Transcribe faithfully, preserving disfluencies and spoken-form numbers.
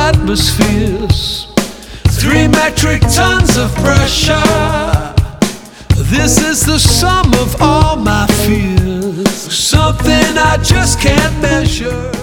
atmospheres, three metric tons of pressure. This is the sum of all my fears, something I just can't measure.